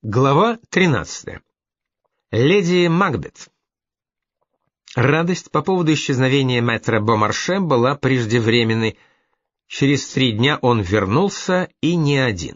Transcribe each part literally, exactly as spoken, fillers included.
Глава тринадцатая. Леди Макбет. Радость по поводу исчезновения мэтра Бомарше была преждевременной. Через три дня он вернулся, и не один.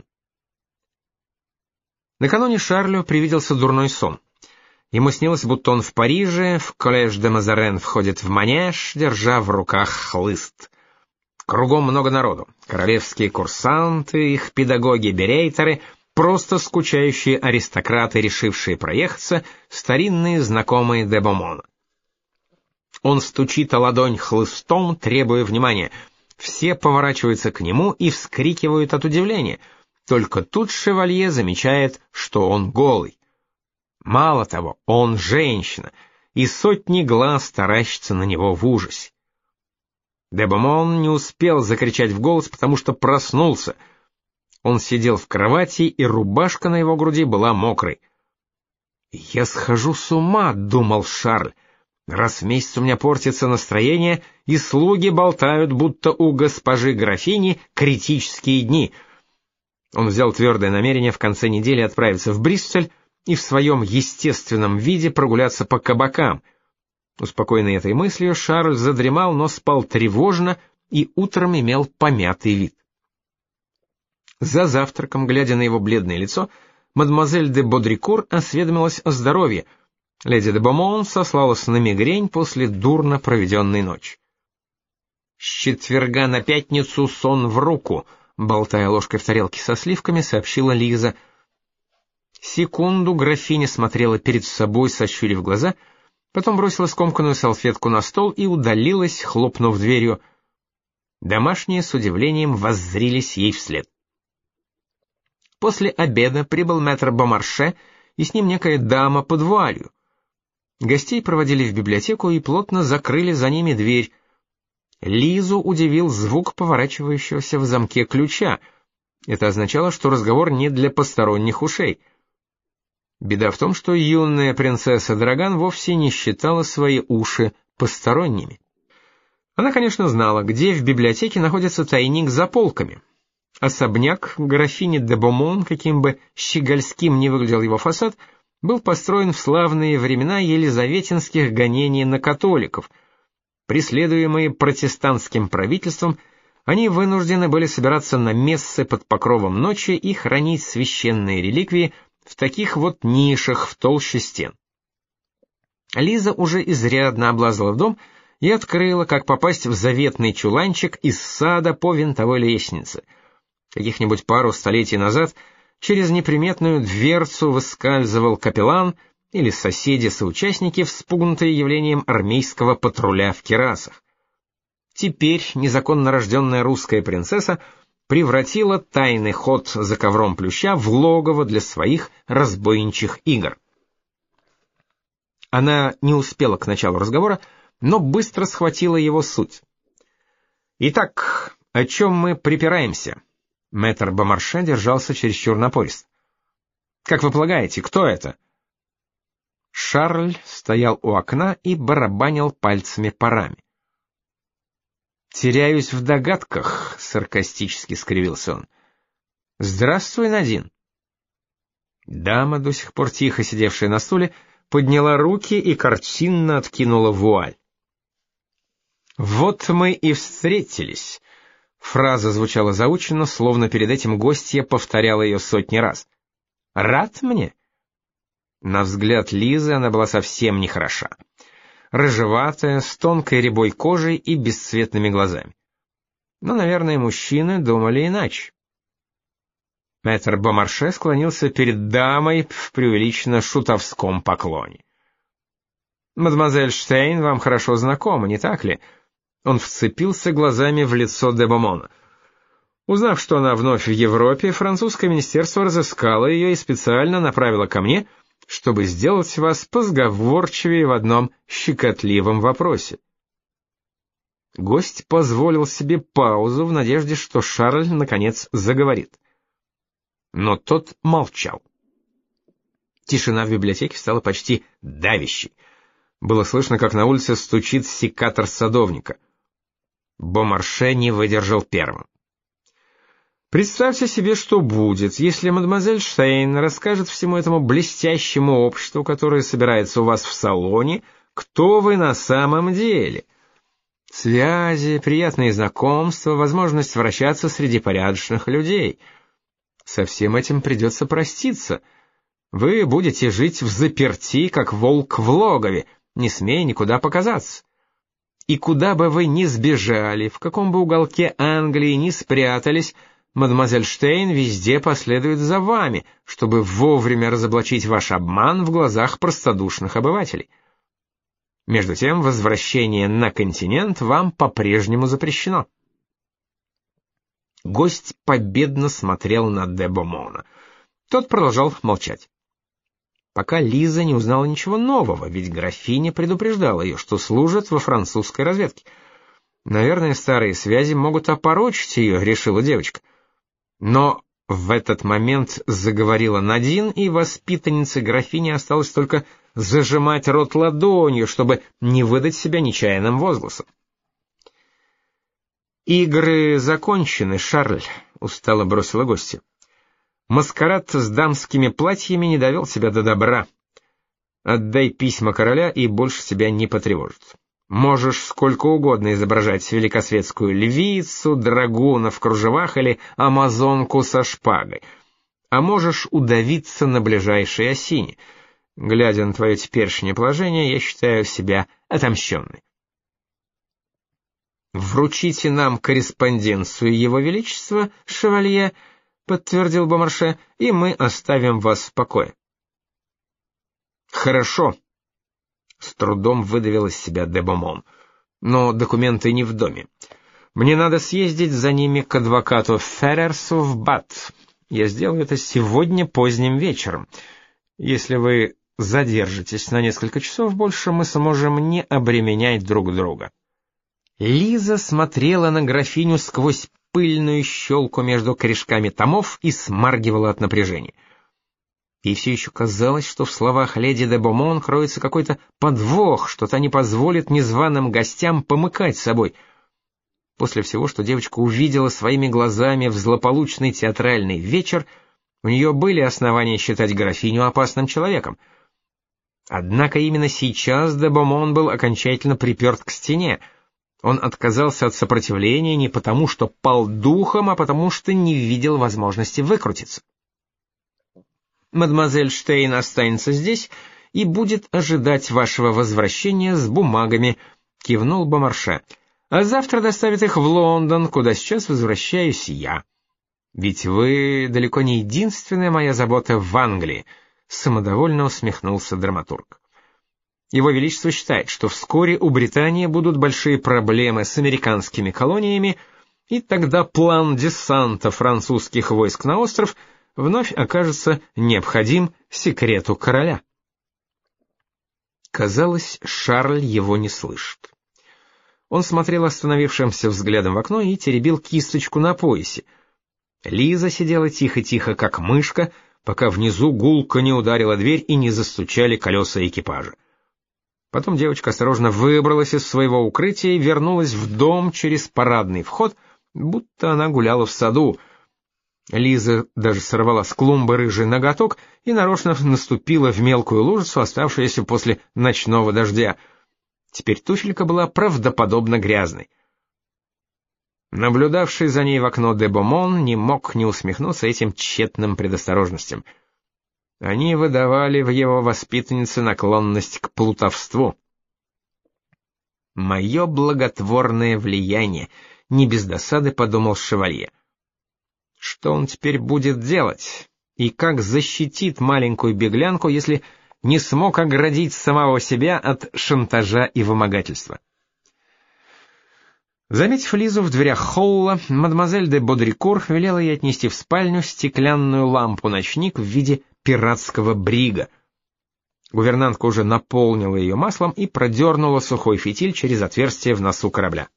Накануне Шарлю привиделся дурной сон. Ему снилось, будто он в Париже, в коллеж де Мазарен входит в манеж, держа в руках хлыст. Кругом много народу. Королевские курсанты, их педагоги-берейтеры — просто скучающие аристократы, решившие проехаться, старинные знакомые де Бомона. Он стучит о ладонь хлыстом, требуя внимания. Все поворачиваются к нему и вскрикивают от удивления. Только тут шевалье замечает, что он голый. Мало того, он женщина, и сотни глаз таращатся на него в ужасе. Де Бомон не успел закричать в голос, потому что проснулся. Он сидел в кровати, и рубашка на его груди была мокрой. «Я схожу с ума», — думал Шарль. «Раз в месяц у меня портится настроение, и слуги болтают, будто у госпожи графини критические дни». Он взял твердое намерение в конце недели отправиться в Бристоль и в своем естественном виде прогуляться по кабакам. Успокоенный этой мыслью, Шарль задремал, но спал тревожно и утром имел помятый вид. За завтраком, глядя на его бледное лицо, мадемуазель де Бодрикур осведомилась о здоровье. Леди де Бомон сослалась на мигрень после дурно проведенной ночи. «С четверга на пятницу сон в руку», — болтая ложкой в тарелке со сливками, сообщила Лиза. Секунду графиня смотрела перед собой, сощурив глаза, потом бросила скомканную салфетку на стол и удалилась, хлопнув дверью. Домашние с удивлением воззрились ей вслед. После обеда прибыл мэтр Бомарше, и с ним некая дама под вуалью. Гостей проводили в библиотеку и плотно закрыли за ними дверь. Лизу удивил звук поворачивающегося в замке ключа. Это означало, что разговор не для посторонних ушей. Беда в том, что юная принцесса Драган вовсе не считала свои уши посторонними. Она, конечно, знала, где в библиотеке находится тайник за полками. Особняк графини де Бомон, каким бы щегольским ни выглядел его фасад, был построен в славные времена елизаветинских гонений на католиков. Преследуемые протестантским правительством, они вынуждены были собираться на мессы под покровом ночи и хранить священные реликвии в таких вот нишах в толще стен. Лиза уже изрядно облазала в дом и открыла, как попасть в заветный чуланчик из сада по винтовой лестнице. Каких-нибудь пару столетий назад через неприметную дверцу выскальзывал капеллан или соседи-соучастники, вспугнутые явлением армейского патруля в кирасах. Теперь незаконно рожденная русская принцесса превратила тайный ход за ковром плюща в логово для своих разбойничьих игр. Она не успела к началу разговора, но быстро схватила его суть. «Итак, о чем мы припираемся?» Мэтр Бомарше держался чересчур напорист. «Как вы полагаете, кто это?» Шарль стоял у окна и барабанил пальцами по раме. «Теряюсь в догадках», — саркастически скривился он. «Здравствуй, Надин». Дама, до сих пор тихо сидевшая на стуле, подняла руки и картинно откинула вуаль. «Вот мы и встретились». Фраза звучала заученно, словно перед этим гостья повторяла ее сотни раз. «Рад мне?» На взгляд Лизы она была совсем нехороша. Рыжеватая, с тонкой рябой кожей и бесцветными глазами. Но, наверное, мужчины думали иначе. Мэтр Бомарше склонился перед дамой в преувеличенно шутовском поклоне. «Мадемуазель Штейн вам хорошо знакома, не так ли?» Он вцепился глазами в лицо де Бомона. Узнав, что она вновь в Европе, французское министерство разыскало ее и специально направило ко мне, чтобы сделать вас позговорчивее в одном щекотливом вопросе. Гость позволил себе паузу в надежде, что Шарль наконец заговорит. Но тот молчал. Тишина в библиотеке стала почти давящей. Было слышно, как на улице стучит секатор садовника. Бомарше не выдержал первым. Представьте себе, что будет, если мадемуазель Штейн расскажет всему этому блестящему обществу, которое собирается у вас в салоне, кто вы на самом деле. Связи, приятные знакомства, возможность вращаться среди порядочных людей. Со всем этим придется проститься. Вы будете жить взаперти, как волк в логове, не смея никуда показаться. И куда бы вы ни сбежали, в каком бы уголке Англии ни спрятались, мадемуазель Штейн везде последует за вами, чтобы вовремя разоблачить ваш обман в глазах простодушных обывателей. Между тем, возвращение на континент вам по-прежнему запрещено. Гость победно смотрел на де Бомона. Тот продолжал молчать. Пока Лиза не узнала ничего нового, ведь графиня предупреждала ее, что служит во французской разведке. Наверное, старые связи могут опорочить ее, решила девочка. Но в этот момент заговорила Надин, и воспитаннице графини осталось только зажимать рот ладонью, чтобы не выдать себя нечаянным возгласом. «Игры закончены, Шарль», — устало бросила гостья. «Маскарад с дамскими платьями не довел тебя до добра. Отдай письма короля, и больше тебя не потревожит. Можешь сколько угодно изображать великосветскую львицу, драгуна в кружевах или амазонку со шпагой, а можешь удавиться на ближайшей осине. Глядя на твое теперешнее положение, я считаю себя отомщенной». «Вручите нам корреспонденцию Его Величества, шевалье», — подтвердил Бомарше, — «и мы оставим вас в покое». «Хорошо», — с трудом выдавил из себя де Бомон, — «но документы не в доме. Мне надо съездить за ними к адвокату Феррерсу в Бат. Я сделаю это сегодня поздним вечером. Если вы задержитесь на несколько часов больше, мы сможем не обременять друг друга». Лиза смотрела на графиню сквозь пыльную щелку между корешками томов и смаргивала от напряжения. Ей все еще казалось, что в словах леди де Бомон кроется какой-то подвох, что та не позволит незваным гостям помыкать собой. После всего, что девочка увидела своими глазами в злополучный театральный вечер, у нее были основания считать графиню опасным человеком. Однако именно сейчас де Бомон был окончательно приперт к стене. Он отказался от сопротивления не потому, что пал духом, а потому, что не видел возможности выкрутиться. «Мадемуазель Штейн останется здесь и будет ожидать вашего возвращения с бумагами», — кивнул Бомарше. «А завтра доставит их в Лондон, куда сейчас возвращаюсь я. Ведь вы далеко не единственная моя забота в Англии», — самодовольно усмехнулся драматург. Его Величество считает, что вскоре у Британии будут большие проблемы с американскими колониями, и тогда план десанта французских войск на остров вновь окажется необходим секрету короля. Казалось, Шарль его не слышит. Он смотрел остановившимся взглядом в окно и теребил кисточку на поясе. Лиза сидела тихо-тихо, как мышка, пока внизу гулко не ударила дверь и не застучали колеса экипажа. Потом девочка осторожно выбралась из своего укрытия и вернулась в дом через парадный вход, будто она гуляла в саду. Лиза даже сорвала с клумбы рыжий ноготок и нарочно наступила в мелкую лужицу, оставшуюся после ночного дождя. Теперь туфелька была правдоподобно грязной. Наблюдавший за ней в окно де Бомон не мог не усмехнуться этим тщетным предосторожностям. Они выдавали в его воспитаннице наклонность к плутовству. «Мое благотворное влияние», — не без досады подумал шевалье. Что он теперь будет делать? И как защитит маленькую беглянку, если не смог оградить самого себя от шантажа и вымогательства? Заметив Лизу в дверях холла, мадемуазель де Бодрикур велела ей отнести в спальню стеклянную лампу-ночник в виде пиратского брига. Гувернантка уже наполнила ее маслом и продернула сухой фитиль через отверстие в носу корабля.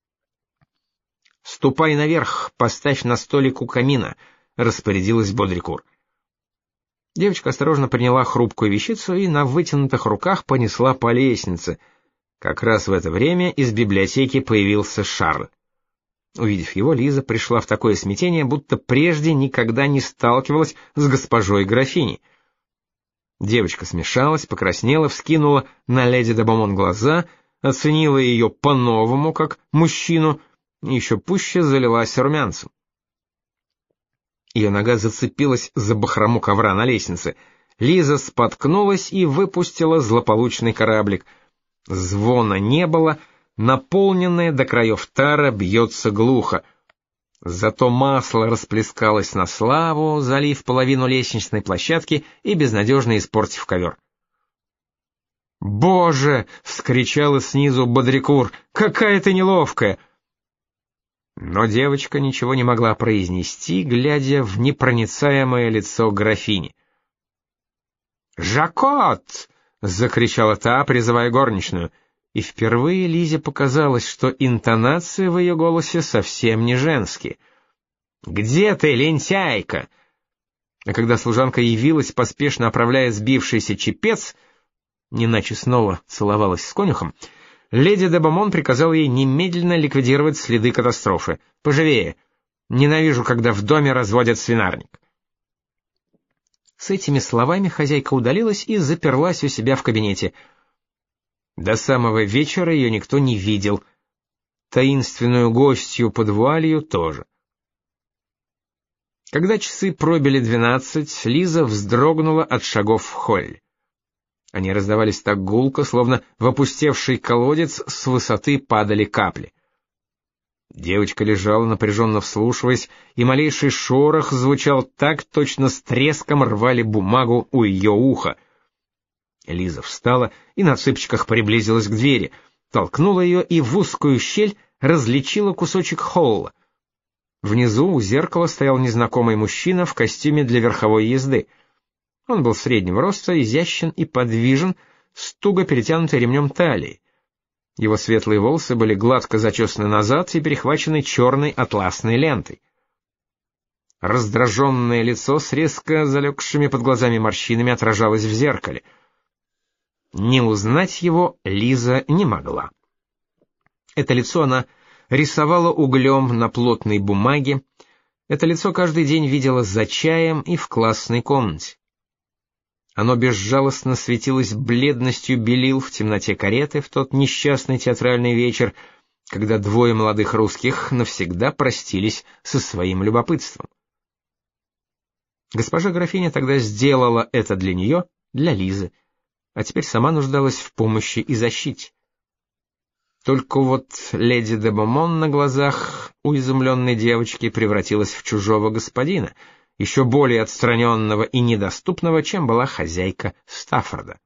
«Ступай наверх, поставь на столик у камина», — распорядилась Бодрикур. Девочка осторожно приняла хрупкую вещицу и на вытянутых руках понесла по лестнице. Как раз в это время из библиотеки появился Шарль. Увидев его, Лиза пришла в такое смятение, будто прежде никогда не сталкивалась с госпожой графиней. Девочка смешалась, покраснела, вскинула на леди де Бомон глаза, оценила ее по-новому, как мужчину, и еще пуще залилась румянцем. Ее нога зацепилась за бахрому ковра на лестнице. Лиза споткнулась и выпустила злополучный кораблик. Звона не было, наполненная до краев тара бьется глухо. Зато масло расплескалось на славу, залив половину лестничной площадки и безнадежно испортив ковер. «Боже!» — вскричала снизу Бодрикур. «Какая ты неловкая!» Но девочка ничего не могла произнести, глядя в непроницаемое лицо графини. «Жакот!» — закричала та, призывая горничную, и впервые Лизе показалось, что интонации в ее голосе совсем не женские. «Где ты, лентяйка?» А когда служанка явилась, поспешно оправляя сбившийся чепец, не иначе снова целовалась с конюхом, леди де Бомон приказала ей немедленно ликвидировать следы катастрофы. «Поживее! Ненавижу, когда в доме разводят свинарник». С этими словами хозяйка удалилась и заперлась у себя в кабинете. До самого вечера ее никто не видел. Таинственную гостью под вуалью тоже. Когда часы пробили двенадцать, Лиза вздрогнула от шагов в холле. Они раздавались так гулко, словно в опустевший колодец с высоты падали капли. Девочка лежала, напряженно вслушиваясь, и малейший шорох звучал так, точно с треском рвали бумагу у ее уха. Лиза встала и на цыпочках приблизилась к двери, толкнула ее и в узкую щель различила кусочек холла. Внизу у зеркала стоял незнакомый мужчина в костюме для верховой езды. Он был среднего роста, изящен и подвижен, с туго перетянутой ремнем талии. Его светлые волосы были гладко зачесаны назад и перехвачены черной атласной лентой. Раздраженное лицо с резко залегшими под глазами морщинами отражалось в зеркале. Не узнать его Лиза не могла. Это лицо она рисовала углем на плотной бумаге. Это лицо каждый день видела за чаем и в классной комнате. Оно безжалостно светилось бледностью белил в темноте кареты в тот несчастный театральный вечер, когда двое молодых русских навсегда простились со своим любопытством. Госпожа графиня тогда сделала это для нее, для Лизы, а теперь сама нуждалась в помощи и защите. Только вот леди де Бомон на глазах у изумленной девочки превратилась в чужого господина, еще более отстраненного и недоступного, чем была хозяйка Стаффорда.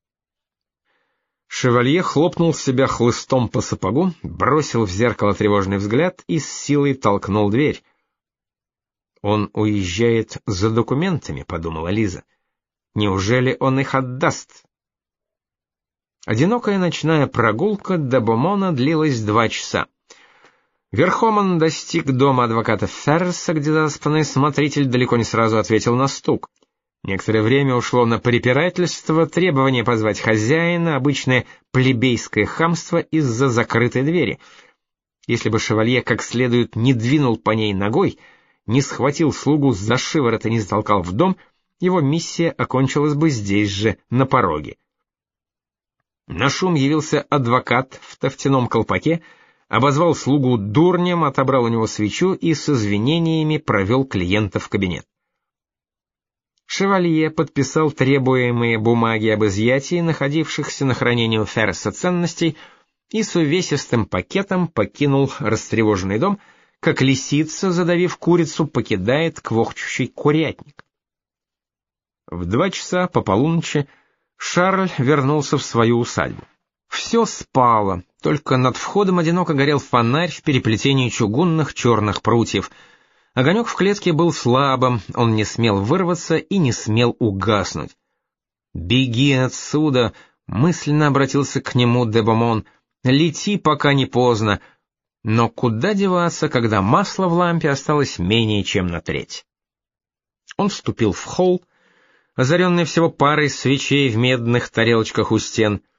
Шевалье хлопнул себя хлыстом по сапогу, бросил в зеркало тревожный взгляд и с силой толкнул дверь. «Он уезжает за документами», — подумала Лиза. «Неужели он их отдаст?» Одинокая ночная прогулка до Бомона длилась два часа. Верхом он достиг дома адвоката Ферреса, где заспанный смотритель далеко не сразу ответил на стук. Некоторое время ушло на препирательство, требование позвать хозяина, обычное плебейское хамство из-за закрытой двери. Если бы шевалье как следует не двинул по ней ногой, не схватил слугу за шиворот и не затолкал в дом, его миссия окончилась бы здесь же, на пороге. На шум явился адвокат в тофтяном колпаке, обозвал слугу дурнем, отобрал у него свечу и с извинениями провел клиента в кабинет. Шевалье подписал требуемые бумаги об изъятии находившихся на хранении у Ферреса ценностей и с увесистым пакетом покинул растревоженный дом, как лисица, задавив курицу, покидает квохчущий курятник. В два часа по полуночи Шарль вернулся в свою усадьбу. Все спало, только над входом одиноко горел фонарь в переплетении чугунных черных прутьев. Огонек в клетке был слабым, он не смел вырваться и не смел угаснуть. «Беги отсюда!» — мысленно обратился к нему де Бомон. «Лети, пока не поздно!» Но куда деваться, когда масла в лампе осталось менее чем на треть? Он вступил в холл, озаренный всего парой свечей в медных тарелочках у стен.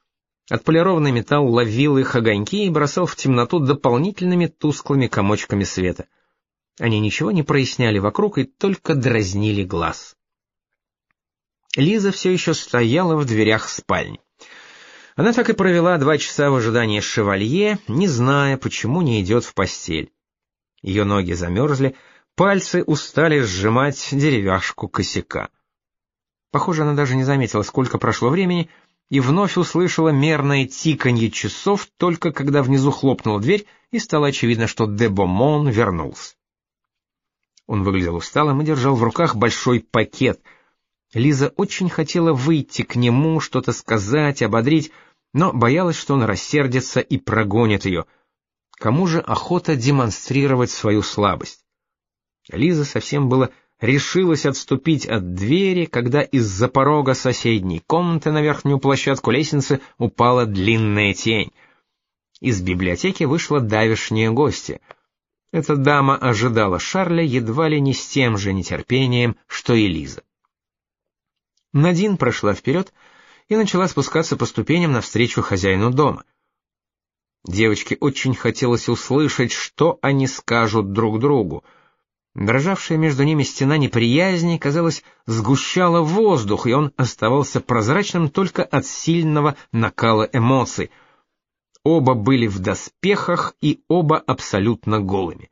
Отполированный металл ловил их огоньки и бросал в темноту дополнительными тусклыми комочками света. Они ничего не проясняли вокруг и только дразнили глаз. Лиза все еще стояла в дверях спальни. Она так и провела два часа в ожидании шевалье, не зная, почему не идет в постель. Ее ноги замерзли, пальцы устали сжимать деревяшку косяка. Похоже, она даже не заметила, сколько прошло времени, и вновь услышала мерное тиканье часов, только когда внизу хлопнула дверь, и стало очевидно, что де Бомон вернулся. Он выглядел усталым и держал в руках большой пакет. Лиза очень хотела выйти к нему, что-то сказать, ободрить, но боялась, что он рассердится и прогонит ее. Кому же охота демонстрировать свою слабость? Лиза совсем было решилась отступить от двери, когда из-за порога соседней комнаты на верхнюю площадку лестницы упала длинная тень. Из библиотеки вышла давешняя гостья. Эта дама ожидала Шарля едва ли не с тем же нетерпением, что и Лиза. Надин прошла вперед и начала спускаться по ступеням навстречу хозяину дома. Девочке очень хотелось услышать, что они скажут друг другу. Дрожавшая между ними стена неприязни, казалось, сгущала воздух, и он оставался прозрачным только от сильного накала эмоций. Оба были в доспехах и оба абсолютно голыми.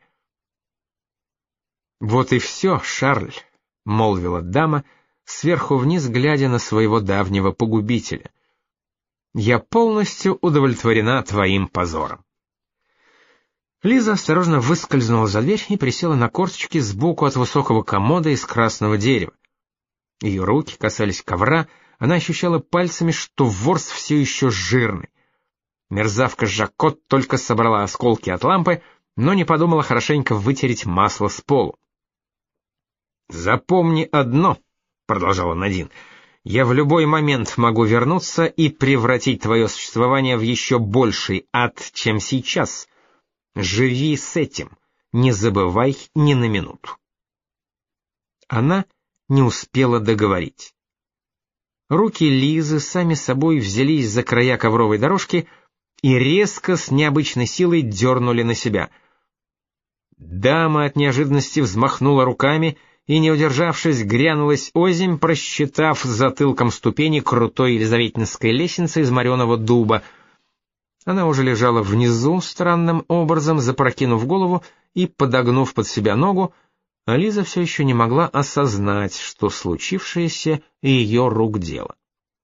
«Вот и все, Шарль», — молвила дама, сверху вниз глядя на своего давнего погубителя. «Я полностью удовлетворена твоим позором». Лиза осторожно выскользнула за дверь и присела на корточки сбоку от высокого комода из красного дерева. Ее руки касались ковра, она ощущала пальцами, что ворс все еще жирный. Мерзавка Жакот только собрала осколки от лампы, но не подумала хорошенько вытереть масло с полу. «Запомни одно», — продолжала Надин, — «я в любой момент могу вернуться и превратить твое существование в еще больший ад, чем сейчас. Живи с этим, не забывай ни на минуту». Она не успела договорить. Руки Лизы сами собой взялись за края ковровой дорожки и резко с необычной силой дернули на себя. Дама от неожиданности взмахнула руками и, не удержавшись, грянулась озимь, просчитав затылком ступени крутой елизаветинской лестницы из мореного дуба. Она уже лежала внизу, странным образом запрокинув голову и подогнув под себя ногу, а Лиза все еще не могла осознать, что случившееся ее рук дело.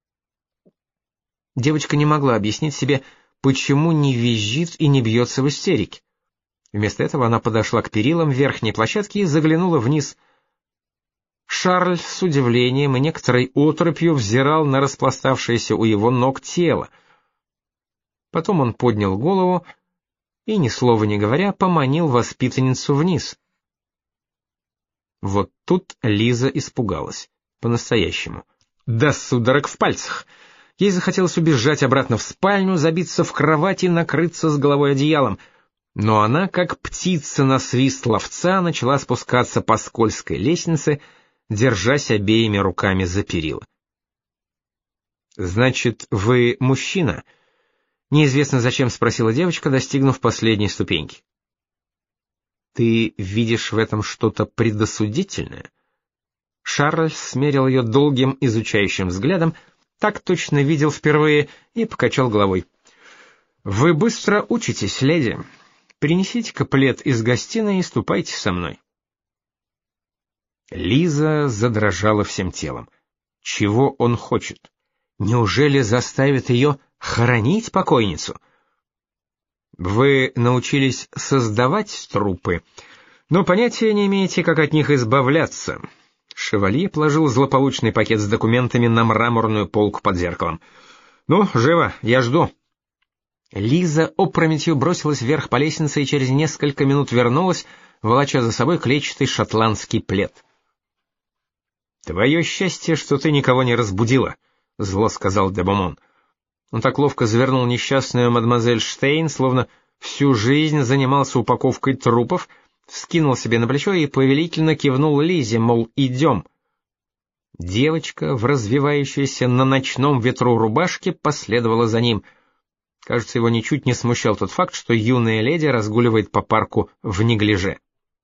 Девочка не могла объяснить себе, почему не визжит и не бьется в истерике. Вместо этого она подошла к перилам верхней площадки и заглянула вниз. Шарль с удивлением и некоторой оторопью взирал на распластавшееся у его ног тело. Потом он поднял голову и, ни слова не говоря, поманил воспитанницу вниз. Вот тут Лиза испугалась, по-настоящему. Да судорог в пальцах! Ей захотелось убежать обратно в спальню, забиться в кровать и накрыться с головой одеялом. Но она, как птица на свист ловца, начала спускаться по скользкой лестнице, держась обеими руками за перила. «Значит, вы мужчина?» — неизвестно зачем спросила девочка, достигнув последней ступеньки. «Ты видишь в этом что-то предосудительное?» Шарль смерил ее долгим изучающим взглядом, так точно видел впервые, и покачал головой. «Вы быстро учитесь, леди. Принесите-ка плед из гостиной и ступайте со мной». Лиза задрожала всем телом. Чего он хочет? Неужели заставит ее хоронить покойницу? «Вы научились создавать трупы, но понятия не имеете, как от них избавляться». Шевалье положил злополучный пакет с документами на мраморную полку под зеркалом. «Ну, живо, я жду». Лиза опрометью бросилась вверх по лестнице и через несколько минут вернулась, волоча за собой клетчатый шотландский плед. «Твое счастье, что ты никого не разбудила», — зло сказал де Бомон. Он так ловко завернул несчастную мадемуазель Штейн, словно всю жизнь занимался упаковкой трупов, вскинул себе на плечо и повелительно кивнул Лизе, мол, идем. Девочка, в развивающейся на ночном ветру рубашке, последовала за ним — Кажется, его ничуть не смущал тот факт, что юная леди разгуливает по парку в неглиже.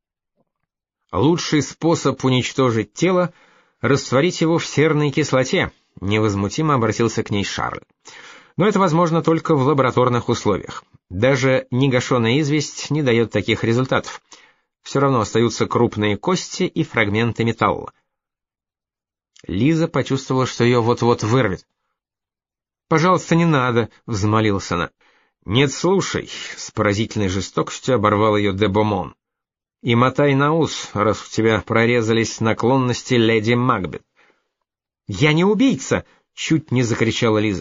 «Лучший способ уничтожить тело — растворить его в серной кислоте», — невозмутимо обратился к ней Шарль. «Но это возможно только в лабораторных условиях. Даже негашеная известь не дает таких результатов. Все равно остаются крупные кости и фрагменты металла». Лиза почувствовала, что ее вот-вот вырвет. «Пожалуйста, не надо», — взмолилась она. «Нет, слушай», — с поразительной жестокостью оборвал ее де Бомон. «И мотай на ус, раз у тебя прорезались наклонности леди Макбет». «Я не убийца!» — чуть не закричала Лиза.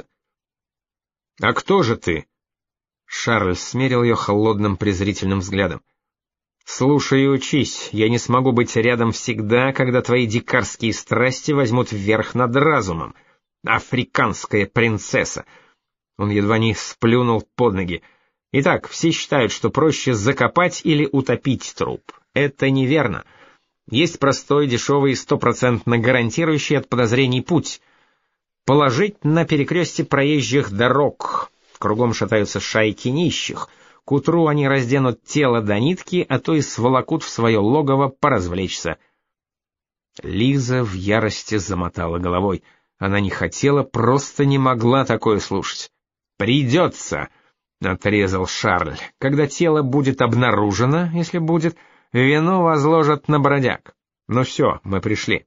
«А кто же ты?» Шарль смерил ее холодным презрительным взглядом. «Слушай и учись, я не смогу быть рядом всегда, когда твои дикарские страсти возьмут верх над разумом. Африканская принцесса!» Он едва не сплюнул под ноги. «Итак, все считают, что проще закопать или утопить труп. Это неверно. Есть простой, дешевый, стопроцентно гарантирующий от подозрений путь. Положить на перекрестье проезжих дорог. Кругом шатаются шайки нищих. К утру они разденут тело до нитки, а то и сволокут в свое логово поразвлечься». Лиза в ярости замотала головой. Она не хотела, просто не могла такое слушать. «Придется», — отрезал Шарль. «Когда тело будет обнаружено, если будет, вину возложат на бродяг. Ну все, мы пришли».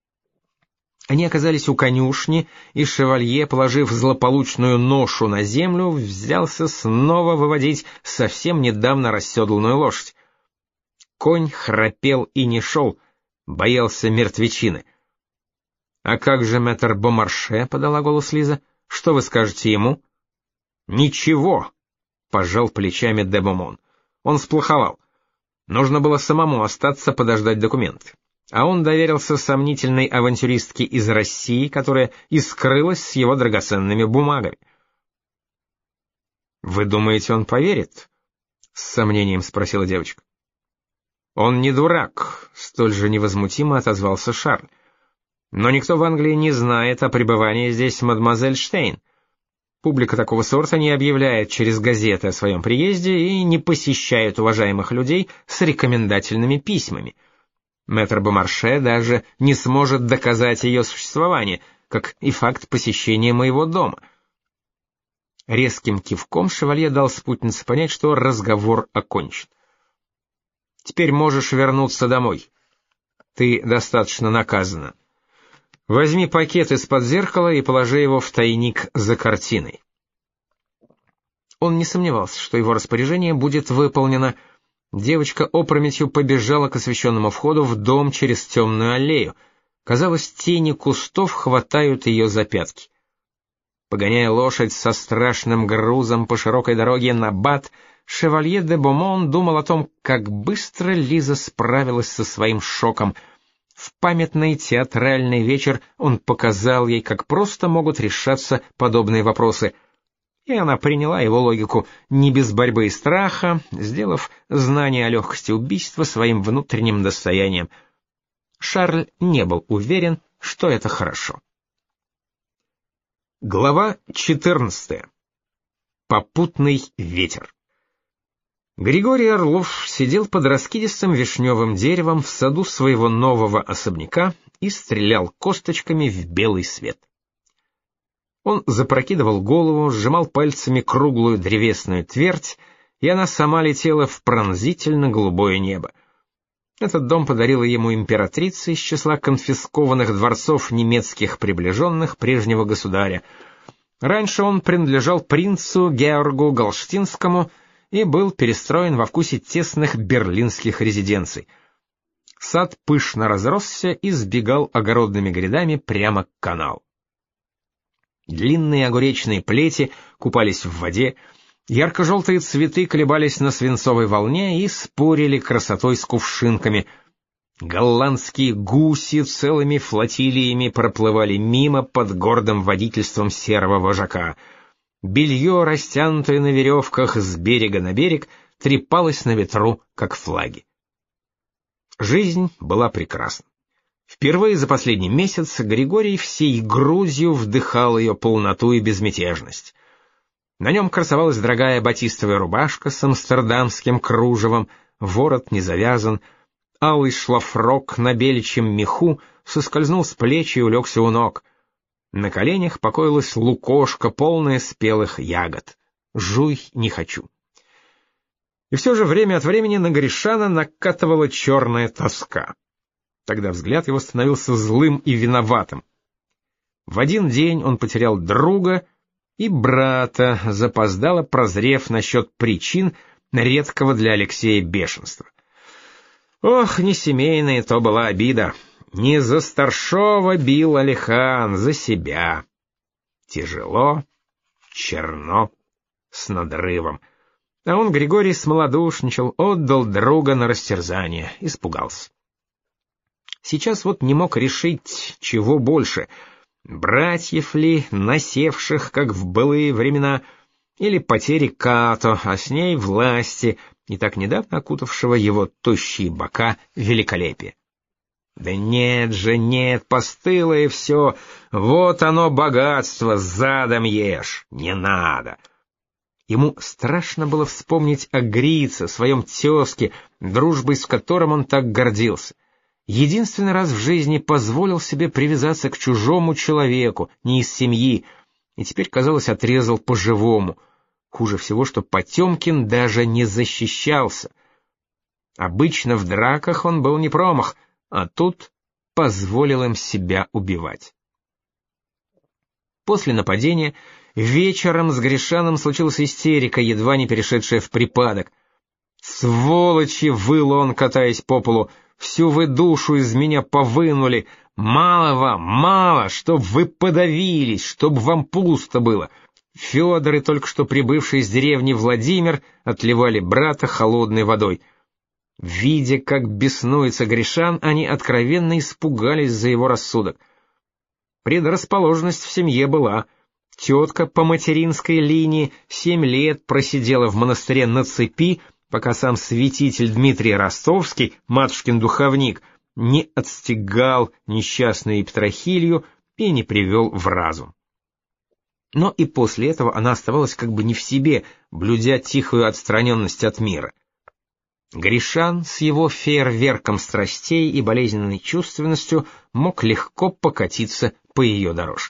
Они оказались у конюшни, и шевалье, положив злополучную ношу на землю, взялся снова выводить совсем недавно расседланную лошадь. Конь храпел и не шел, боялся мертвечины. «А как же мэтр Бомарше?» — подала голос Лиза. «Что вы скажете ему?» «Ничего», — пожал плечами де Бомон. «Он сплоховал. Нужно было самому остаться подождать документы. А он доверился сомнительной авантюристке из России, которая и скрылась с его драгоценными бумагами». «Вы думаете, он поверит?» — с сомнением спросила девочка. «Он не дурак», — столь же невозмутимо отозвался Шарль. «Но никто в Англии не знает о пребывании здесь мадемуазель Штейн. Публика такого сорта не объявляет через газеты о своем приезде и не посещает уважаемых людей с рекомендательными письмами. Мэтр Бомарше даже не сможет доказать ее существование, как и факт посещения моего дома». Резким кивком шевалье дал спутнице понять, что разговор окончен. «Теперь можешь вернуться домой. Ты достаточно наказана. Возьми пакет из-под зеркала и положи его в тайник за картиной». Он не сомневался, что его распоряжение будет выполнено. Девочка опрометью побежала к освещенному входу в дом через темную аллею. Казалось, тени кустов хватают ее за пятки. Погоняя лошадь со страшным грузом по широкой дороге на Бат, шевалье де Бомон думал о том, как быстро Лиза справилась со своим шоком. В памятный театральный вечер он показал ей, как просто могут решаться подобные вопросы. И она приняла его логику не без борьбы и страха, сделав знание о легкости убийства своим внутренним достоянием. Шарль не был уверен, что это хорошо. Глава четырнадцатая. Попутный ветер. Григорий Орлов сидел под раскидистым вишневым деревом в саду своего нового особняка и стрелял косточками в белый свет. Он запрокидывал голову, сжимал пальцами круглую древесную твердь, и она сама летела в пронзительно-голубое небо. Этот дом подарила ему императрица из числа конфискованных дворцов немецких приближенных прежнего государя. Раньше он принадлежал принцу Георгу Галштинскому и был перестроен во вкусе тесных берлинских резиденций. Сад пышно разросся и сбегал огородными грядами прямо к каналу. Длинные огуречные плети купались в воде, ярко-желтые цветы колебались на свинцовой волне и спорили красотой с кувшинками. Голландские гуси целыми флотилиями проплывали мимо под гордым водительством серого вожака. Белье, растянутое на веревках с берега на берег, трепалось на ветру, как флаги. Жизнь была прекрасна. Впервые за последний месяц Григорий всей грудью вдыхал ее полноту и безмятежность. На нем красовалась дорогая батистовая рубашка с амстердамским кружевом, ворот не завязан, алый шлафрок на беличьем меху соскользнул с плеч и улегся у ног. На коленях покоилась лукошка, полная спелых ягод. Жуй не хочу. И все же время от времени на Гришана накатывала черная тоска. Тогда взгляд его становился злым и виноватым. В один день он потерял друга и брата, запоздало прозрев насчет причин редкого для Алексея бешенства. Ох, не семейная то была обида. Не за старшова бил Алихан, за себя. Тяжело, черно, с надрывом. А он, Григорий, смолодушничал, отдал друга на растерзание, испугался. Сейчас вот не мог решить, чего больше — братьев ли, насевших, как в былые времена, или потери Като, а с ней власти, не так недавно окутавшего его тощие бока великолепие. Да нет же, нет, постыло и все, вот оно богатство, задом ешь, не надо. Ему страшно было вспомнить о Грице, своем тезке, дружбой с которым он так гордился. Единственный раз в жизни позволил себе привязаться к чужому человеку, не из семьи, и теперь, казалось, отрезал по-живому. Хуже всего, что Потемкин даже не защищался. Обычно в драках он был не промах, а тут позволил им себя убивать. После нападения вечером с Гришаном случилась истерика, едва не перешедшая в припадок. «Сволочи!» — выл он, катаясь по полу. «Всю вы душу из меня повынули! Мало вам, мало, чтоб вы подавились, чтоб вам пусто было!» Федор и только что прибывший из деревни Владимир отливали брата холодной водой. Видя, как беснуется Гришан, они откровенно испугались за его рассудок. Предрасположенность в семье была. Тетка по материнской линии семь лет просидела в монастыре на цепи, пока сам святитель Дмитрий Ростовский, матушкин духовник, не отстегал несчастную Епитрахилью и не привел в разум. Но и после этого она оставалась как бы не в себе, блюдя тихую отстраненность от мира. Гришан с его фейерверком страстей и болезненной чувственностью мог легко покатиться по ее дорожке.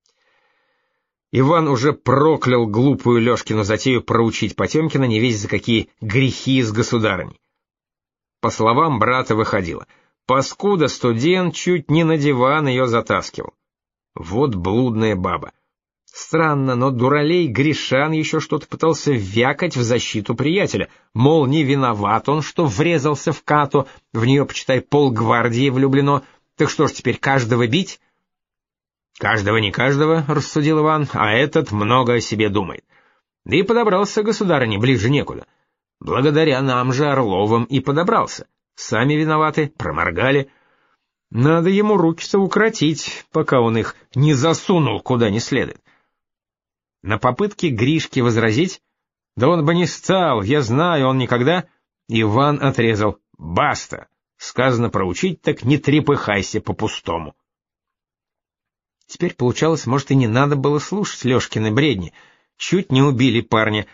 Иван уже проклял глупую Лешкину затею проучить Потемкина не весь за какие грехи с государыней. По словам брата выходило, паскуда студент чуть не на диван ее затаскивал. Вот блудная баба. Странно, но дуралей Гришан еще что-то пытался вякать в защиту приятеля, мол, не виноват он, что врезался в Като, в нее, почитай, полгвардии влюблено, так что ж теперь каждого бить? «Каждого не каждого», — рассудил Иван, — «а этот много о себе думает». Да и подобрался государыне ближе некуда. Благодаря нам же Орловым и подобрался. Сами виноваты, проморгали. Надо ему руки-то укротить, пока он их не засунул куда не следует. На попытке Гришки возразить, да он бы не стал, я знаю, он никогда, Иван отрезал: «Баста! Сказано проучить, так не трепыхайся по-пустому». Теперь получалось, может, и не надо было слушать Лешкины бредни. Чуть не убили парня.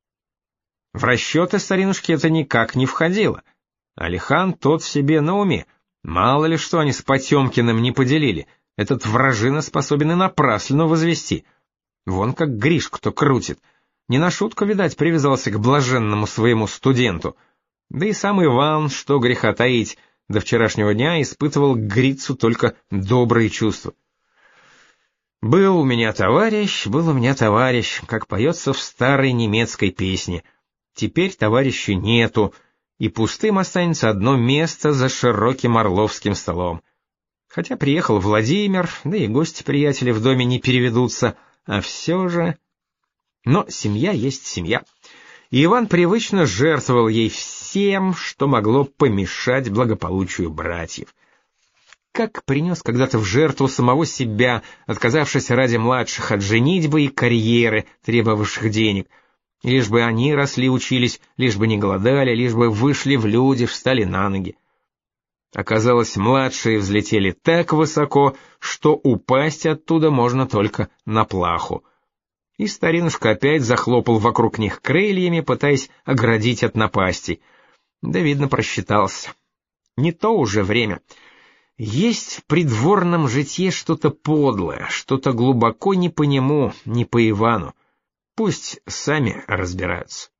В расчеты старинушки это никак не входило. Алихан тот себе на уме. Мало ли что они с Потемкиным не поделили. Этот вражина способен и напраслину возвести. Вон как Гришку-то крутит. Не на шутку, видать, привязался к блаженному своему студенту. Да и сам Иван, что греха таить, до вчерашнего дня испытывал к Грицу только добрые чувства. «Был у меня товарищ, был у меня товарищ», как поется в старой немецкой песне. Теперь товарища нету, и пустым останется одно место за широким орловским столом. Хотя приехал Владимир, да и гости-приятели в доме не переведутся, а все же... Но семья есть семья, и Иван привычно жертвовал ей всем, что могло помешать благополучию братьев. Как принес когда-то в жертву самого себя, отказавшись ради младших от женитьбы и карьеры, требовавших денег. Лишь бы они росли, учились, лишь бы не голодали, лишь бы вышли в люди, встали на ноги. Оказалось, младшие взлетели так высоко, что упасть оттуда можно только на плаху. И старинушка опять захлопал вокруг них крыльями, пытаясь оградить от напастей. Да, видно, просчитался. Не то уже время. Есть в придворном житье что-то подлое, что-то глубоко не по нему, не по Ивану. Пусть сами разбираются.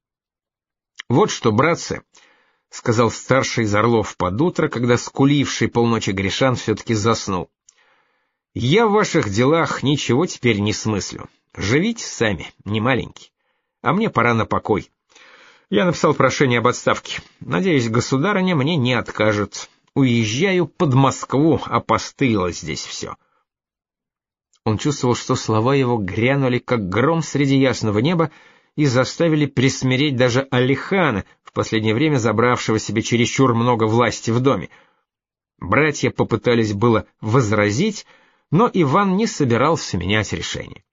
«Вот что, братцы», — сказал старший из орлов под утро, когда скуливший полночи Гришан все-таки заснул. «Я в ваших делах ничего теперь не смыслю. Живите сами, не маленький. А мне пора на покой. Я написал прошение об отставке. Надеюсь, государыня мне не откажет. Уезжаю под Москву, опостылило здесь все». Он чувствовал, что слова его грянули, как гром среди ясного неба, и заставили присмиреть даже Алихана, в последнее время забравшего себе чересчур много власти в доме. Братья попытались было возразить, но Иван не собирался менять решение.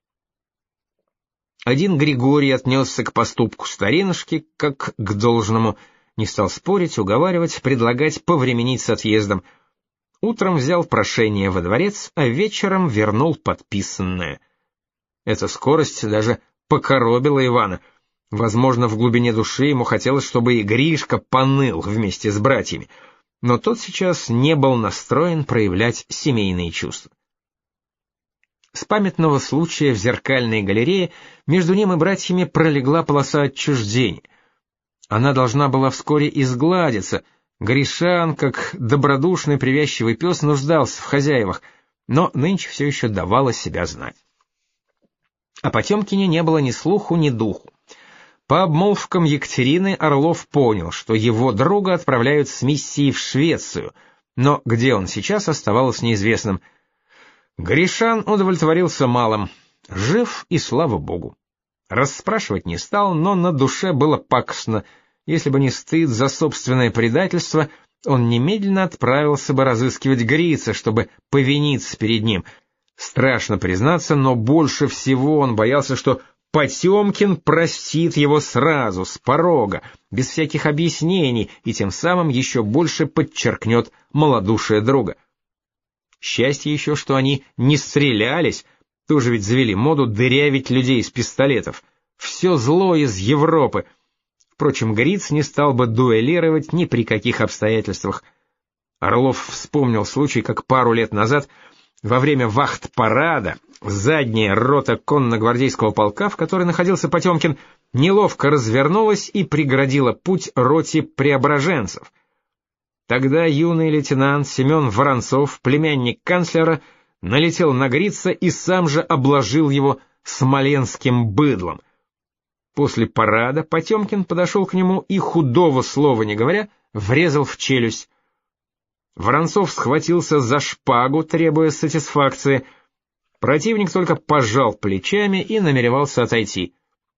Один Григорий отнесся к поступку старинушки, как к должному, не стал спорить, уговаривать, предлагать повременить с отъездом. Утром взял прошение во дворец, а вечером вернул подписанное. Эта скорость даже покоробила Ивана. Возможно, в глубине души ему хотелось, чтобы и Гришка поныл вместе с братьями, но тот сейчас не был настроен проявлять семейные чувства. С памятного случая в зеркальной галерее между ним и братьями пролегла полоса отчуждения. Она должна была вскоре изгладиться. Гришан, как добродушный привязчивый пес, нуждался в хозяевах, но нынче все еще давала себя знать. О Потемкине не было ни слуху, ни духу. По обмолвкам Екатерины Орлов понял, что его друга отправляют с миссией в Швецию, но где он сейчас, оставалось неизвестным. Гришан удовлетворился малым. Жив, и слава богу. Расспрашивать не стал, но на душе было пакостно. Если бы не стыд за собственное предательство, он немедленно отправился бы разыскивать Грица, чтобы повиниться перед ним. Страшно признаться, но больше всего он боялся, что Потемкин простит его сразу, с порога, без всяких объяснений, и тем самым еще больше подчеркнет малодушие друга. Счастье еще, что они не стрелялись, тоже ведь завели моду дырявить людей из пистолетов. Все зло из Европы. Впрочем, Гриц не стал бы дуэлировать ни при каких обстоятельствах. Орлов вспомнил случай, как пару лет назад, во время вахт-парада, задняя рота конно-гвардейского полка, в которой находился Потемкин, неловко развернулась и преградила путь роте преображенцев. Тогда юный лейтенант Семен Воронцов, племянник канцлера, налетел на Грица и сам же обложил его смоленским быдлом. После парада Потемкин подошел к нему и, худого слова не говоря, врезал в челюсть. Воронцов схватился за шпагу, требуя сатисфакции. Противник только пожал плечами и намеревался отойти.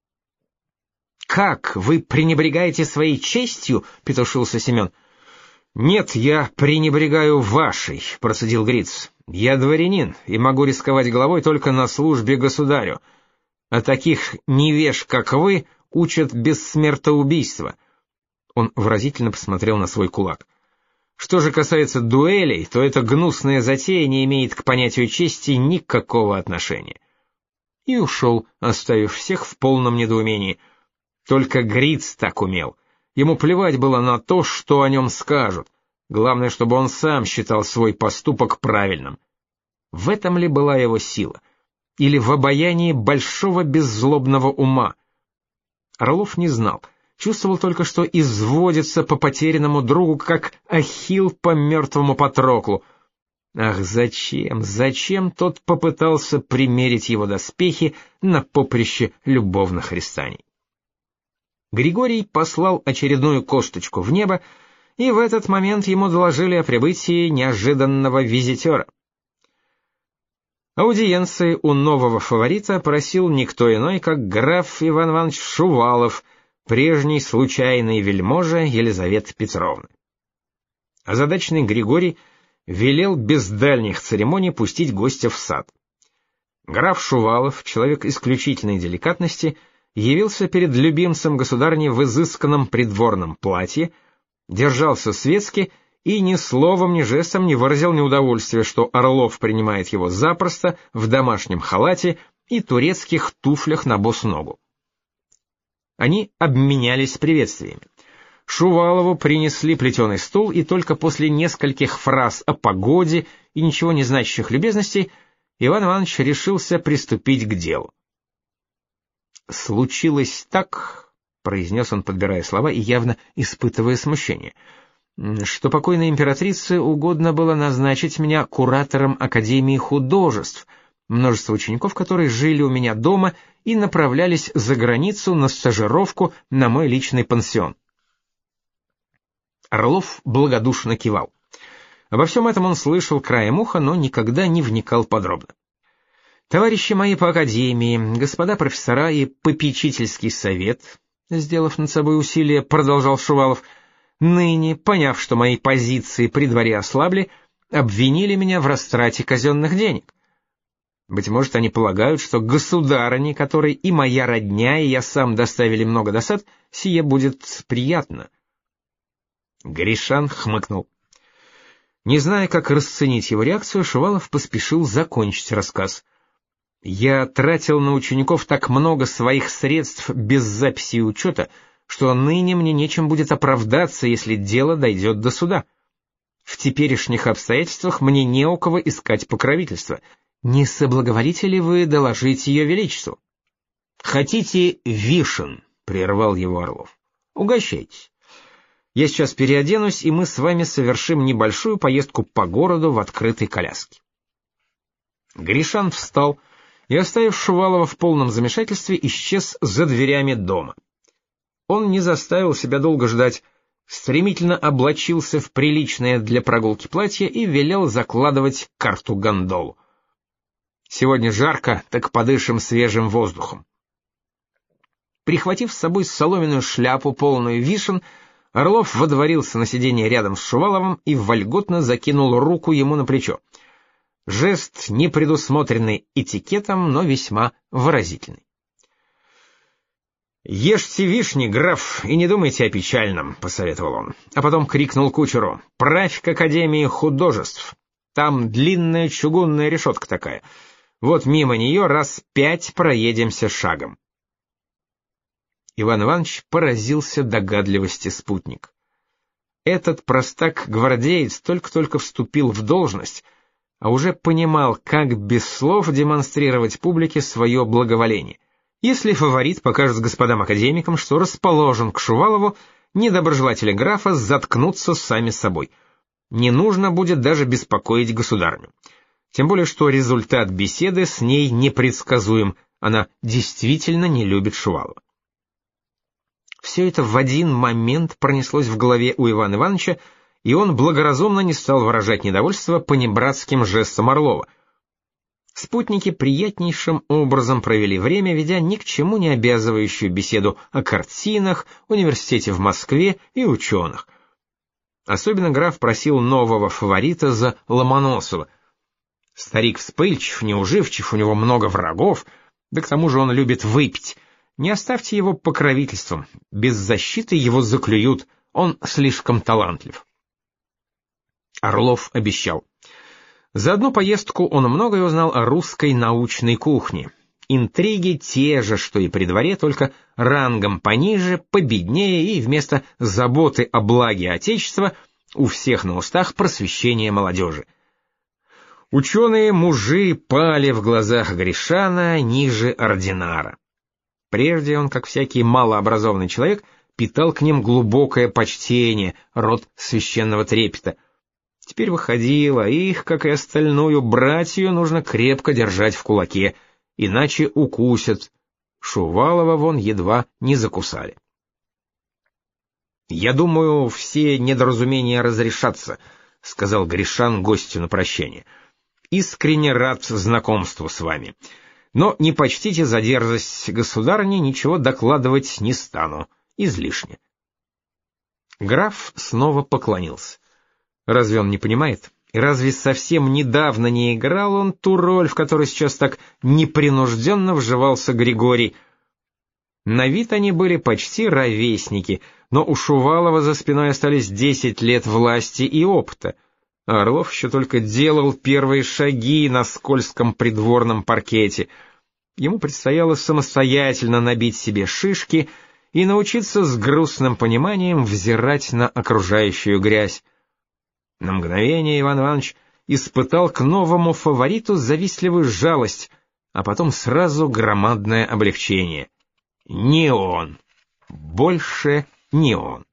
«Как, вы пренебрегаете своей честью?» — петушился Семен. «Нет, я пренебрегаю вашей», — процедил Гриц. «Я дворянин и могу рисковать головой только на службе государю. А таких невеж, как вы, учат без смертоубийства». Он выразительно посмотрел на свой кулак. «Что же касается дуэлей, то эта гнусная затея не имеет к понятию чести никакого отношения». И ушел, оставив всех в полном недоумении. Только Гриц так умел. Ему плевать было на то, что о нем скажут. Главное, чтобы он сам считал свой поступок правильным. В этом ли была его сила? Или в обаянии большого беззлобного ума? Орлов не знал. Чувствовал только, что изводится по потерянному другу, как Ахилл по мертвому Патроклу. Ах, зачем, зачем тот попытался примерить его доспехи на поприще любовных ристаний? Григорий послал очередную косточку в небо, и в этот момент ему доложили о прибытии неожиданного визитера. Аудиенции у нового фаворита просил никто иной, как граф Иван Иванович Шувалов, прежний случайный вельможа Елизаветы Петровны. Озадаченный Григорий велел без дальних церемоний пустить гостя в сад. Граф Шувалов, человек исключительной деликатности, явился перед любимцем государни в изысканном придворном платье, держался светски и ни словом, ни жестом не выразил неудовольствия, что Орлов принимает его запросто в домашнем халате и турецких туфлях на босу ногу. Они обменялись приветствиями. Шувалову принесли плетеный стул, и только после нескольких фраз о погоде и ничего не значащих любезностей Иван Иванович решился приступить к делу. «Случилось так», — произнес он, подбирая слова и явно испытывая смущение, «что покойной императрице угодно было назначить меня куратором Академии художеств, множество учеников, которые жили у меня дома и направлялись за границу на стажировку на мой личный пансион». Орлов благодушно кивал. Обо всем этом он слышал краем уха, но никогда не вникал подробно. «Товарищи мои по академии, господа профессора и попечительский совет», сделав над собой усилие, продолжал Шувалов, «ныне, поняв, что мои позиции при дворе ослабли, обвинили меня в растрате казенных денег. Быть может, они полагают, что государыне, которой и моя родня, и я сам доставили много досад, сие будет приятно». Гришан хмыкнул. Не зная, как расценить его реакцию, Шувалов поспешил закончить рассказ. «Я тратил на учеников так много своих средств без записи и учета, что ныне мне нечем будет оправдаться, если дело дойдет до суда. В теперешних обстоятельствах мне не у кого искать покровительства. Не соблаговолите ли вы доложить ее величеству?» «Хотите вишен?» — прервал его Орлов. «Угощайтесь. Я сейчас переоденусь, и мы с вами совершим небольшую поездку по городу в открытой коляске». Гришан встал и, оставив Шувалова в полном замешательстве, исчез за дверями дома. Он не заставил себя долго ждать, стремительно облачился в приличное для прогулки платье и велел закладывать карту-гондолу. «Сегодня жарко, так подышим свежим воздухом». Прихватив с собой соломенную шляпу, полную вишен, Орлов водворился на сиденье рядом с Шуваловым и вольготно закинул руку ему на плечо. Жест, не предусмотренный этикетом, но весьма выразительный. «Ешьте вишни, граф, и не думайте о печальном», — посоветовал он, а потом крикнул кучеру: «Правь к Академии художеств. Там длинная чугунная решетка такая. Вот мимо нее раз пять проедемся шагом». Иван Иванович поразился догадливости спутника. Этот простак-гвардеец только-только вступил в должность, а уже понимал, как без слов демонстрировать публике свое благоволение. Если фаворит покажет господам академикам, что расположен к Шувалову, недоброжелатели графа заткнутся сами собой. Не нужно будет даже беспокоить государню. Тем более, что результат беседы с ней непредсказуем, она действительно не любит Шувалова. Все это в один момент пронеслось в голове у Ивана Ивановича, и он благоразумно не стал выражать недовольство понебратским жестом Орлова. Спутники приятнейшим образом провели время, ведя ни к чему не обязывающую беседу о картинах, университете в Москве и ученых. Особенно граф просил нового фаворита за Ломоносова. Старик вспыльчив, неуживчив, у него много врагов, да к тому же он любит выпить. Не оставьте его покровительством, без защиты его заклюют, он слишком талантлив. Орлов обещал. За одну поездку он многое узнал о русской научной кухне. Интриги те же, что и при дворе, только рангом пониже, победнее, и вместо заботы о благе Отечества у всех на устах просвещение молодежи. Ученые-мужи пали в глазах Гришана ниже ординара. Прежде он, как всякий малообразованный человек, питал к ним глубокое почтение, род священного трепета. Теперь выходило, их, как и остальную братью, нужно крепко держать в кулаке, иначе укусят. Шувалова вон едва не закусали. «Я думаю, все недоразумения разрешатся», — сказал Гришан гостю на прощание. «Искренне рад знакомству с вами. Но не почтите за дерзость, государыне ничего докладывать не стану, излишне». Граф снова поклонился. Разве он не понимает? И разве совсем недавно не играл он ту роль, в которой сейчас так непринужденно вживался Григорий? На вид они были почти ровесники, но у Шувалова за спиной остались десять лет власти и опыта, а Орлов еще только делал первые шаги на скользком придворном паркете. Ему предстояло самостоятельно набить себе шишки и научиться с грустным пониманием взирать на окружающую грязь. На мгновение Иван Иванович испытал к новому фавориту завистливую жалость, а потом сразу громадное облегчение. Не он. Больше не он.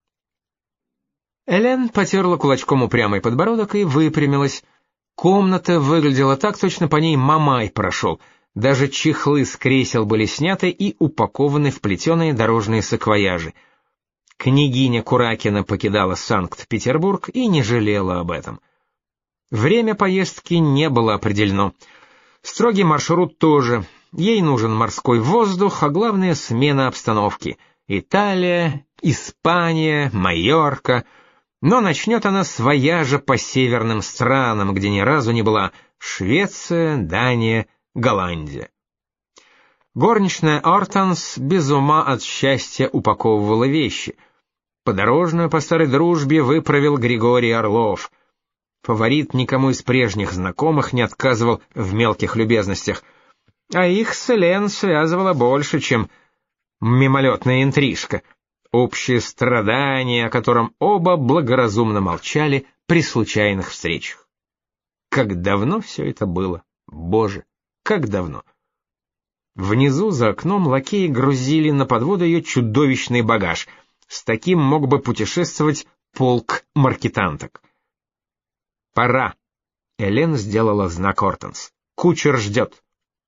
Элен потерла кулачком упрямый подбородок и выпрямилась. Комната выглядела так, точно по ней Мамай прошел. Даже чехлы с кресел были сняты и упакованы в плетеные дорожные саквояжи. Княгиня Куракина покидала Санкт-Петербург и не жалела об этом. Время поездки не было определено. Строгий маршрут тоже. Ей нужен морской воздух, а главное — смена обстановки. Италия, Испания, Майорка. Но начнет она с вояжа по северным странам, где ни разу не была: Швеция, Дания, Голландия. Горничная Ортанс без ума от счастья упаковывала вещи. Подорожную по старой дружбе выправил Григорий Орлов. Фаворит никому из прежних знакомых не отказывал в мелких любезностях, а их с Элен связывало больше, чем мимолетная интрижка, общее страдание, о котором оба благоразумно молчали при случайных встречах. Как давно все это было, Боже, как давно! Внизу за окном лакеи грузили на подводу ее чудовищный багаж. С таким мог бы путешествовать полк маркетанток. «Пора!» — Элен сделала знак Ортанс. «Кучер ждет!»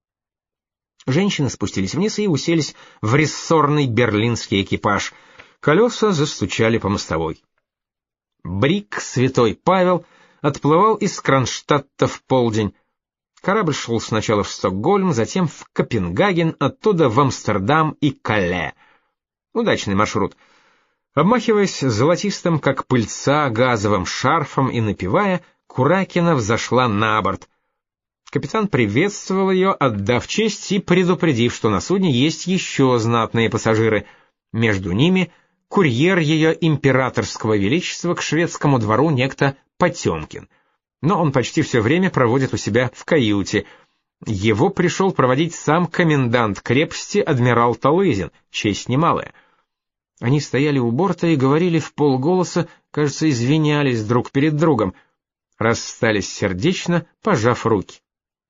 Женщины спустились вниз и уселись в рессорный берлинский экипаж. Колеса застучали по мостовой. Брик «Святой Павел» отплывал из Кронштадта в полдень. Корабль шел сначала в Стокгольм, затем в Копенгаген, оттуда в Амстердам и Калле. Удачный маршрут. Обмахиваясь золотистым, как пыльца, газовым шарфом и напевая, Куракина взошла на борт. Капитан приветствовал ее, отдав честь и предупредив, что на судне есть еще знатные пассажиры. Между ними курьер ее императорского величества к шведскому двору некто Потемкин. Но он почти все время проводит у себя в каюте. Его пришел проводить сам комендант крепости адмирал Талызин, честь немалая. Они стояли у борта и говорили вполголоса, кажется, извинялись друг перед другом. Расстались сердечно, пожав руки.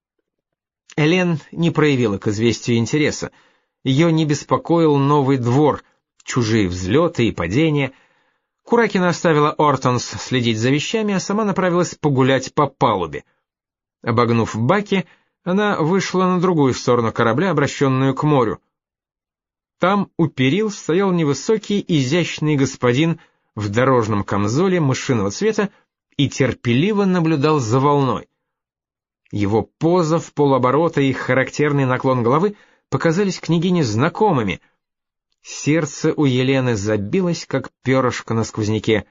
Элен не проявила к известию интереса. Ее не беспокоил новый двор, чужие взлеты и падения. Куракина оставила Ортанс следить за вещами, а сама направилась погулять по палубе. Обогнув баки, она вышла на другую сторону корабля, обращенную к морю. Там у перил стоял невысокий, изящный господин в дорожном камзоле мышиного цвета и терпеливо наблюдал за волной. Его поза в полоборота и характерный наклон головы показались княгине знакомыми. Сердце у Елены забилось, как перышко на сквозняке.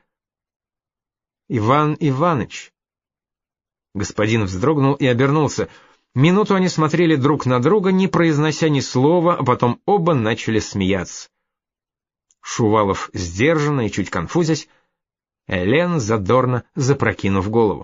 «Иван Иваныч!» Господин вздрогнул и обернулся. Минуту они смотрели друг на друга, не произнося ни слова, а потом оба начали смеяться. Шувалов сдержанно и чуть конфузясь, Элен задорно запрокинув голову.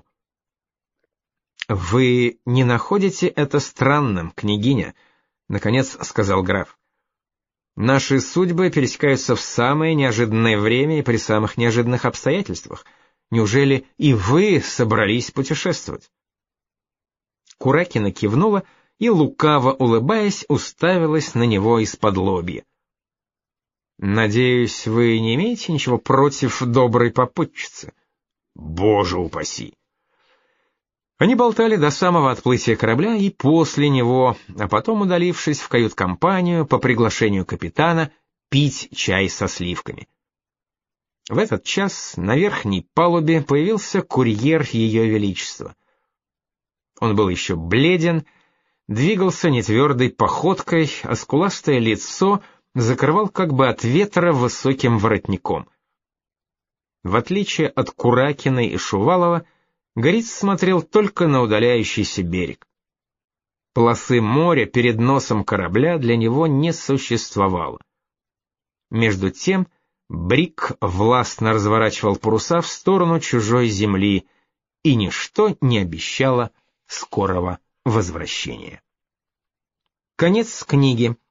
«Вы не находите это странным, княгиня?» — наконец сказал граф. «Наши судьбы пересекаются в самое неожиданное время и при самых неожиданных обстоятельствах. Неужели и вы собрались путешествовать?» Куракина кивнула и, лукаво улыбаясь, уставилась на него из-под-лобья. «Надеюсь, вы не имеете ничего против доброй попутчицы?» «Боже упаси!» Они болтали до самого отплытия корабля и после него, а потом, удалившись в кают-компанию по приглашению капитана, пить чай со сливками. В этот час на верхней палубе появился курьер Ее Величества. Он был еще бледен, двигался нетвердой походкой, а скуластое лицо закрывал как бы от ветра высоким воротником. В отличие от Куракиной и Шувалова, Гориц смотрел только на удаляющийся берег. Полосы моря перед носом корабля для него не существовало. Между тем Брик властно разворачивал паруса в сторону чужой земли, и ничто не обещало скорого возвращения. Конец книги.